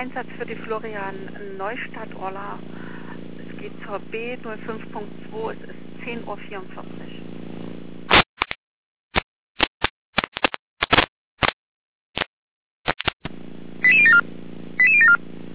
Einsatz für die Florian Neustadt-Orla. Es geht zur B05.2, es ist 10:44 Uhr.